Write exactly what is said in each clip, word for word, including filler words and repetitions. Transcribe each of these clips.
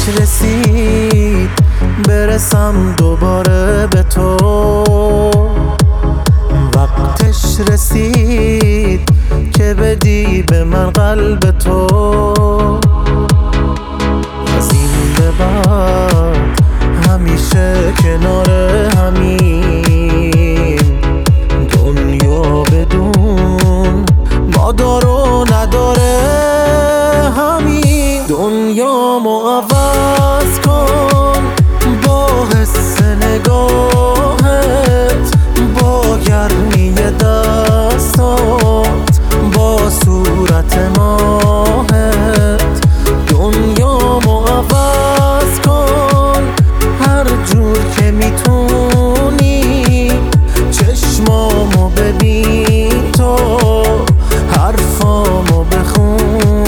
رسید برسم دوباره به تو، وقتش رسید که بدی به من قلب تو. از این به بعد همیشه کنار همین، دنیا بدون ما دار و نداره همین. دنیامو عوض کن با حس نگاهت، با گرمی دستات، با صورت ماهت. دنیامو عوض کن هر جور که میتونی، چشمامو ببین تو حرفامو بخونی.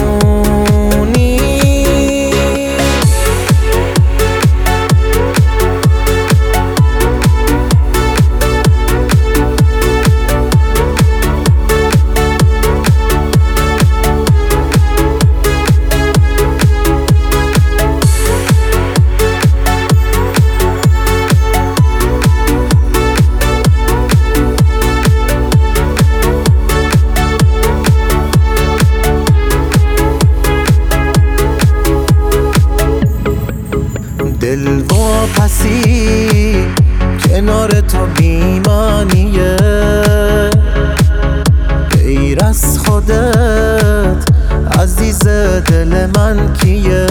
دل واپسی کنار تو بی‌معنیه، غیر از خودت عزیز دل من کیه؟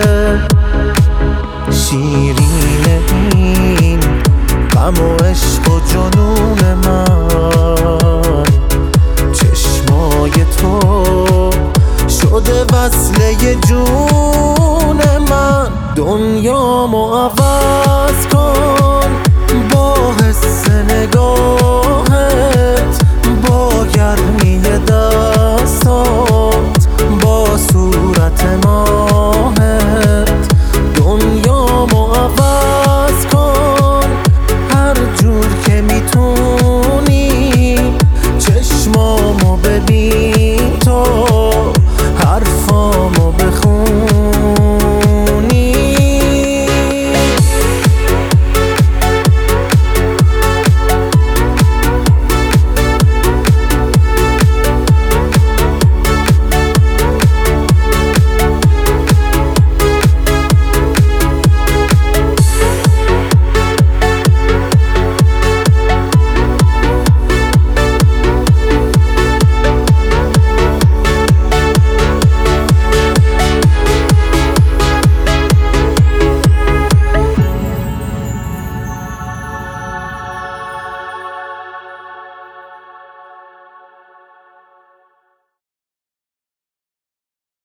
شیرین این غم و عشق و جنون من، چشمای تو شده وصله جون من. دنیامو عوض کن با حس نگاهت، با گرمی دستات،